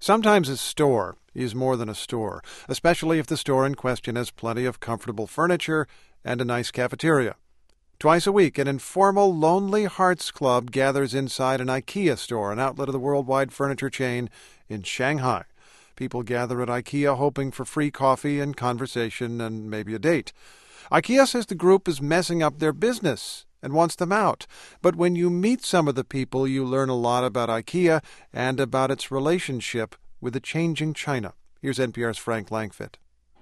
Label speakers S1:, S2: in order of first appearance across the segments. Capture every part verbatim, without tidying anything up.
S1: Sometimes a store is more than a store, especially if the store in question has plenty of comfortable furniture and a nice cafeteria. Twice a week, an informal Lonely Hearts Club gathers inside an IKEA store, an outlet of the worldwide furniture chain in Shanghai. People gather at IKEA hoping for free coffee and conversation and maybe a date. IKEA says the group is messing up their business and wants them out. But when you meet some of the people, you learn a lot about IKEA and about its relationship with a changing China. Here's N P R's Frank Langfitt.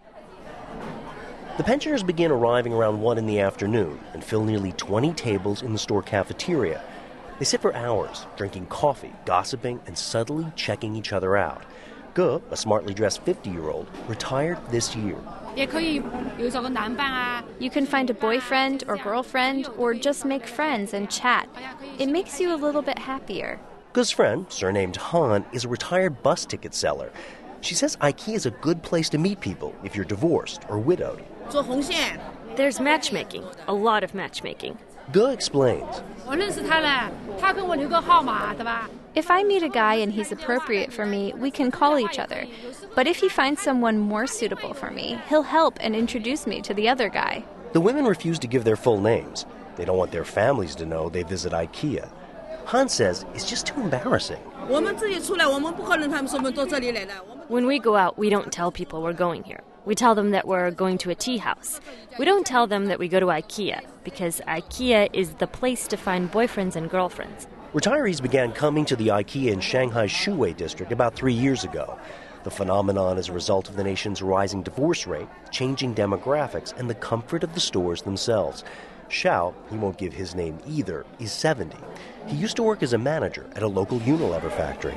S2: The pensioners begin arriving around one in the afternoon and fill nearly twenty tables in the store cafeteria. They sit for hours, drinking coffee, gossiping, and subtly checking each other out. Ge, a smartly dressed fifty-year-old, retired this year.
S3: You can find a boyfriend or girlfriend or just make friends and chat. It makes you a little bit happier.
S2: Ge's friend, surnamed Han, is a retired bus ticket seller. She says IKEA is a good place to meet people if you're divorced or widowed.
S4: There's matchmaking, a lot of matchmaking.
S2: Ge explains.
S3: If I meet a guy and he's appropriate for me, we can call each other. But if he finds someone more suitable for me, he'll help and introduce me to the other guy.
S2: The women refuse to give their full names. They don't want their families to know they visit IKEA. Han says it's just too embarrassing.
S4: When we go out, we don't tell people we're going here. We tell them that we're going to a tea house. We don't tell them that we go to IKEA, because IKEA is the place to find boyfriends and girlfriends.
S2: Retirees began coming to the IKEA in Shanghai's Shuwei district about three years ago. The phenomenon is a result of the nation's rising divorce rate, changing demographics, and the comfort of the stores themselves. Xiao, he won't give his name either, is seventy. He used to work as a manager at a local Unilever factory.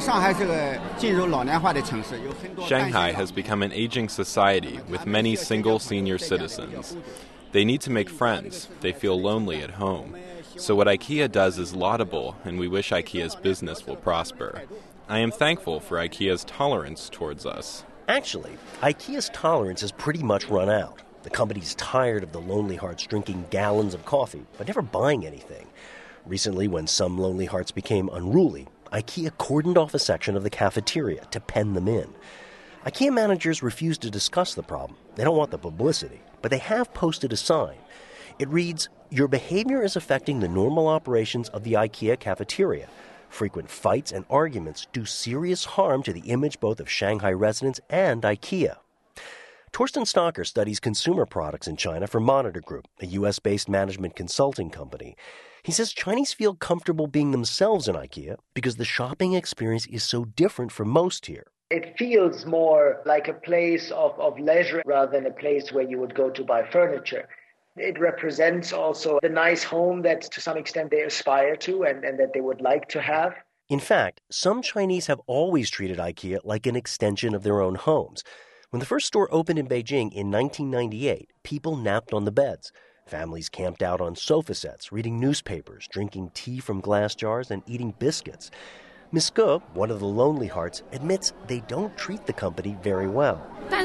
S5: Shanghai has become an aging society with many single senior citizens. They need to make friends. They feel lonely at home. So what IKEA does is laudable, and we wish IKEA's business will prosper. I am thankful for IKEA's tolerance towards us.
S2: Actually, IKEA's tolerance has pretty much run out. The company's tired of the Lonely Hearts drinking gallons of coffee, but never buying anything. Recently, when some Lonely Hearts became unruly, IKEA cordoned off a section of the cafeteria to pen them in. IKEA managers refuse to discuss the problem. They don't want the publicity, but they have posted a sign. It reads, "Your behavior is affecting the normal operations of the IKEA cafeteria. Frequent fights and arguments do serious harm to the image both of Shanghai residents and IKEA." Torsten Stocker studies consumer products in China for Monitor Group, a U S-based management consulting company. He says Chinese feel comfortable being themselves in IKEA because the shopping experience is so different from most here.
S6: It feels more like a place of, of leisure rather than a place where you would go to buy furniture. It represents also the nice home that to some extent they aspire to and, and that they would like to have.
S2: In fact, some Chinese have always treated IKEA like an extension of their own homes. When the first store opened in Beijing in nineteen ninety-eight, people napped on the beds. Families camped out on sofa sets, reading newspapers, drinking tea from glass jars, and eating biscuits. Miss Ge, one of the Lonely Hearts, admits they don't treat the company very well.
S3: I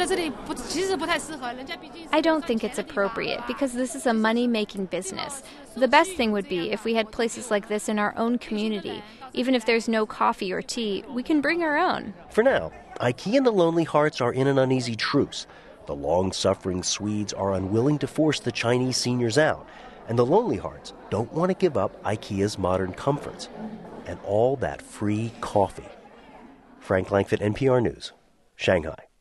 S3: don't think it's appropriate because this is a money-making business. The best thing would be if we had places like this in our own community. Even if there's no coffee or tea, we can bring our own.
S2: For now, IKEA and the Lonely Hearts are in an uneasy truce. The long-suffering Swedes are unwilling to force the Chinese seniors out, and the Lonely Hearts don't want to give up IKEA's modern comforts and all that free coffee. Frank Langfitt, N P R News, Shanghai.